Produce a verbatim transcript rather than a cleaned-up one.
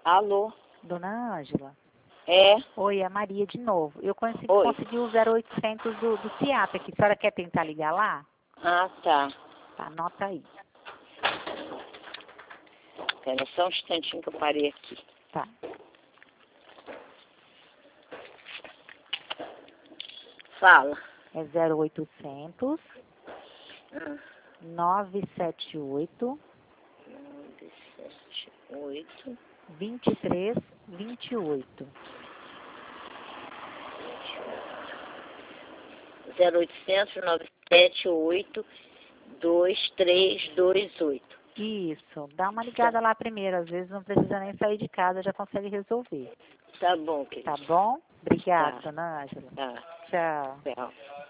Alô? Dona Ângela? É? Oi, é a Maria de novo. Eu consegui, Oi. consegui o zero oitocentos do, do CIAP aqui. A senhora quer tentar ligar lá? Ah, tá. Tá, anota aí. Espera só um instantinho que eu parei aqui. Tá. Fala. É zero oitocentos, Hum. nove sete oito, nove sete oito, vinte e três vinte e oito. zero oitocentos, nove sete oito, dois três dois oito. Isso. Dá uma ligada lá primeiro. Às vezes não precisa nem sair de casa, já consegue resolver. Tá bom, querido. Tá bom? Obrigada, Tá. dona Ângela. Tá. Tchau. Tchau.